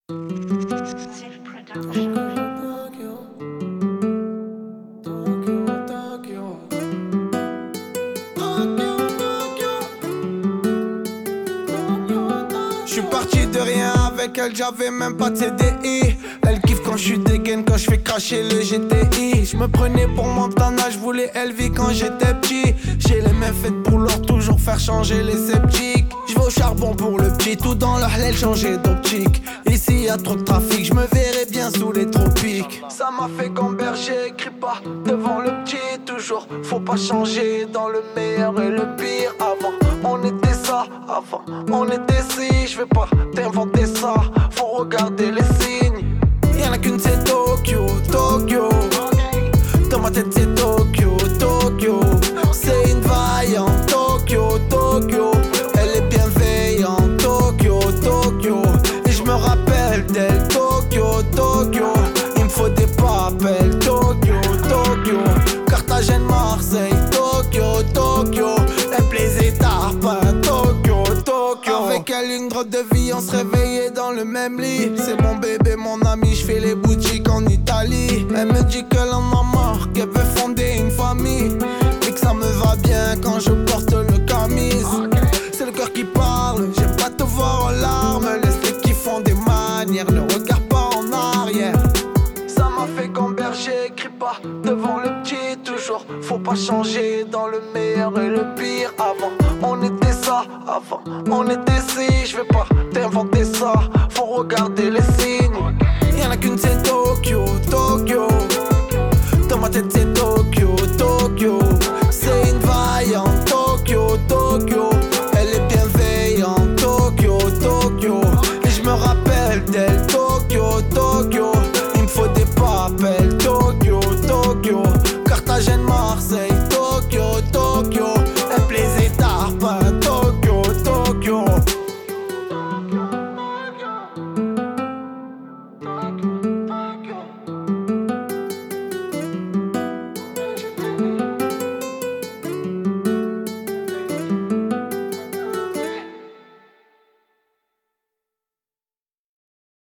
J'suis parti de rien avec elle, j'avais même pas de CDI. Elle kiffe quand j'suis dégaine, quand j'fais cracher le GTI. J'me prenais pour Montana, j'voulais Elvie quand j'étais petit. J'ai les mains faites pour leur toujours faire changer les sceptiques. J'vais au charbon pour le petit, tout dans leur l'aile changer d'optique. Ici y'a trop de trafic, j'me verrais bien sous les tropiques. Ça m'a fait gamberger, crie pas devant le petit. Toujours, faut pas changer dans le meilleur et le pire. Avant, on était ça, avant, on était si. J'vais pas t'inventer ça, faut regarder les signes. Y'en a qu'une c'est Tokyo, Tokyo. Dans ma tête c'est Tokyo, Tokyo. C'est une vaillante, Tokyo, Tokyo. Elle est bienveillante, Tokyo, Tokyo. Et je me rappelle d'elle, Tokyo, Tokyo. Il me faut des papels, Tokyo, Tokyo. Carthagène, Marseille, Tokyo, Tokyo. Elle plaisait Tarpin, Tokyo, Tokyo. Avec elle une drôle de vie, on se réveillait dans le même lit. C'est mon bébé, mon ami, j'fais les boutiques en Italie. Elle me dit qu'elle en a marre, qu'elle veut fonder une famille. Et que ça me va bien quand je porte le camise. C'est le cœur qui parle, j'aime pas te voir en larmes. Laisse-les qui font des manières, ne regarde pas en arrière. Ça m'a fait gamberger, crie pas devant le petit. Toujours, faut pas changer dans le meilleur et le pire. Avant, on était ça, avant, on était si. J'vais pas t'inventer ça, faut regarder les